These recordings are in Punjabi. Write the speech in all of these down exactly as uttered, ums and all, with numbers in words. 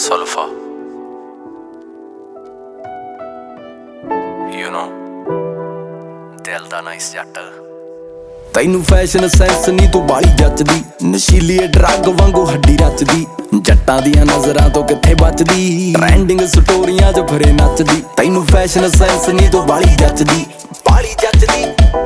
Sulfur. You know, ਦਿਲ ਦਾ ਨਾਈਸ ਜੱਟ। ਤੈਨੂੰ ਫੈਸ਼ਨ ਸੈਂਸ ਨੀ ਤੂੰ ਬਾਲੀ ਜੱਚਦੀ, ਨਸ਼ੀਲੀ ਡਰੱਗ ਵਾਂਗੂ ਹੱਡੀ ਰਚਦੀ, ਜੱਟਾਂ ਦੀਆਂ ਨਜ਼ਰਾਂ ਤੋਂ ਕਿੱਥੇ ਬਚਦੀ, ਟ੍ਰੈਂਡਿੰਗ ਸਟੋਰੀਆਂ 'ਚ ਫਿਰੇ ਨੱਚਦੀ। ਤੈਨੂੰ ਫੈਸ਼ਨ ਸੈਂਸ ਨੀ ਤੂੰ ਬਾਲੀ ਜੱਚਦੀ, ਬਾਲੀ ਜੱਚਦੀ।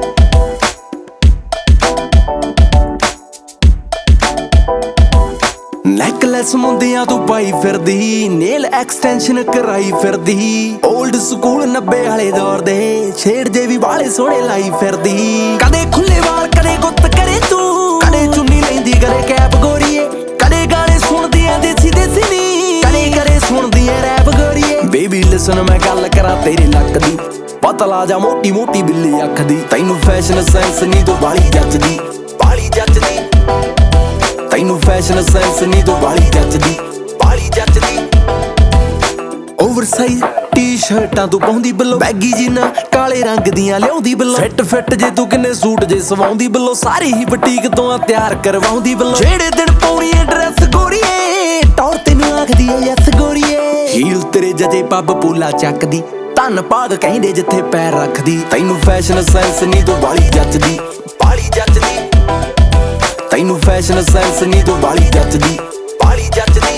ਨੈਕਲੈਸ ਮੁੰਦਿਆਂ ਤੂੰ ਪਾਈ ਫਿਰਦੀ, ਨੇਲ ਐਕਸਟੈਂਸ਼ਨ ਕਰਾਈ ਫਿਰਦੀ, ਓਲਡ ਸਕੂਲ ਨੱਬੇ ਵਾਲੇ ਦੌਰ ਦੇ ਛੇੜ ਜੇ ਵੀ ਵਾਲੇ ਸੋਹਣੇ ਲਾਈ ਫਿਰਦੀ। ਕਦੇ ਖੁੱਲੇ ਵਾਲ ਕਦੇ ਗੁੱਤ ਕਰੇ ਤੂੰ, ਕਦੇ ਚੁੰਨੀ ਲੈਂਦੀ ਕਰੇ ਕੈਪ ਗੋਰੀਏ, ਕਦੇ ਗਾਣੇ ਸੁਣਦੀ ਐ ਦੇਸੀ ਦੇਸੀ ਨੀ, ਕਦੇ ਕਦੇ ਸੁਣਦੀ ਐ ਰੈਪ ਗੋਰੀਏ। ਬੇਬੀ ਲਿਸਨ ਮੈਂ ਗੱਲ ਕਰਾਂ ਤੇਰੇ ਲੱਕ ਦੀ, ਪਤਲਾ ਜਾ ਮੋਟੀ ਮੋਟੀ ਬਿੱਲੀ ਅੱਖ ਦੀ। ਤੈਨੂੰ ਫੈਸ਼ਨ ਸੈਂਸ ਨੀ ਤੂੰ ਬਾਲੀ ਜੱਚਦੀ, ਬਾਲੀ ਜੱਚਦੀ। ਤੈਨੂੰ ਫੈਸ਼ਨ ਸੈਂਸ ਨੀ ਤੂੰ ਬਾਲੀ ਜੱਚਦੀ, ਬਾਲੀ ਜੱਚਦੀ। ਓਵਰਸਾਈਜ਼ ਟੀ-ਸ਼ਰਟਾਂ ਤੂੰ ਪਾਉਂਦੀ ਬਿੱਲੋ, ਬੈਗੀ ਜੀਨਾਂ ਕਾਲੇ ਰੰਗ ਦੀਆਂ ਲਿਆਉਂਦੀ ਬਿੱਲੋ, ਫਿੱਟ ਫਿੱਟ ਜੇ ਤੂੰ ਕਿੰਨੇ ਸੂਟ ਜੇ ਸਵਾਉਂਦੀ ਬਿੱਲੋ, ਸਾਰੇ ਹੀ ਬੁਟੀਕ ਤੋਂ ਆ ਤਿਆਰ ਕਰਵਾਉਂਦੀ ਬਿੱਲੋ। ਜਿਹੜੇ ਦਿਨ ਪਾਉਣੀ ਐ ਡਰੈਸ ਗੋਰੀਏ, ਟੌਰ ਤੈਨੂੰ ਆਖਦੀ ਐ ਯੈਸ ਗੋਰੀਏ। ਹੀਲ ਤੇਰੇ ਜਦੇ ਪੱਬ ਪੂਲਾ ਚੱਕਦੀ, ਧੰਨ ਭਾਗ ਕਹਿੰਦੇ ਜਿੱਥੇ ਪੈਰ ਰੱਖਦੀ। ਤੈਨੂੰ ਫੈਸ਼ਨ ਸੈਂਸ ਨੀ ਤੂੰ ਬਾਲੀ ਜੱਚਦੀ, ਬਾਲੀ ਜੱਚਦੀ। ਤੈਨੂੰ ਫੈਸ਼ਨ ਸੈਂਸ ਨੀ ਤੂੰ ਬਾਲੀ ਜੱਚਦੀ, ਬਾਲੀ ਜੱਚਦੀ।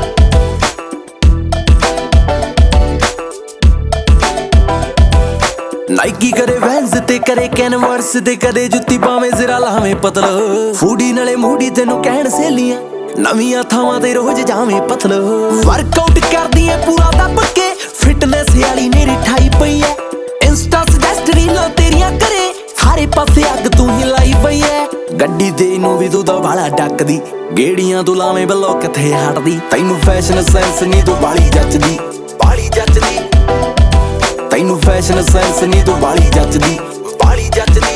ਨਾਈਕੀ ਕਰੇ ਵੈਨਸ ਤੇ ਕਰੇ ਕੈਨਵਸ ਤੇ, ਕਦੇ ਜੁੱਤੀ ਪਾਵੇਂ ਜ਼ਰਾ ਲਾਵੇਂ ਪਤਲ, ਫੂਡੀ ਨਾਲੇ ਮੂਡੀ ਤੈਨੂੰ ਕਹਿਣ ਸਹੇਲੀਆਂ, ਨਵੀਆਂ ਥਾਵਾਂ ਤੇ ਰੋਜ਼ ਜਾਵੇਂ ਪਤਲ। ਵਰਕਆਊਟ ਕਰਦੀ ਐ ਪੂਰਾ ਦੱਬ ਕੇ, ਫਿਟਨੈਸ ਵਾਲੀ ਮੇਰੀ ਠਾਈ ਪਈ ਐ, ਇੰਸਟਾ ਸੁਜੈਸਟ ਰੀਲਾਂ ਤੇਰੀਆਂ ਕਰੇ, ਸਾਰੇ ਪਾਸੇ ਅੱਗ ਤੂੰ ਹੀ ਲਾਈ ਪਈ ਐ। ਗੱਡੀ ਤੇ ਨੂੰ ਵੀ ਤੂੰ ਤਾਂ ਵਾਲਾ ਡੱਕਦੀ, ਗੇੜੀਆਂ ਤੂੰ ਲਾਵੇਂ ਬੱਲੋ ਕਿੱਥੇ ਹਟਦੀ। ਤੈਨੂੰ ਫੈਸ਼ਨ ਸੈਂਸ ਨੀ ਤੂੰ ਬਾਲੀ ਜੱਚਦੀ, ਬਾਲੀ ਜੱਚਦੀ। ਤੈਨੂੰ ਫੈਸ਼ਨ ਸੈਂਸ ਨੀ ਤੂੰ ਬਾਲੀ ਜੱਚਦੀ, ਬਾਲੀ ਜੱਚਦੀ।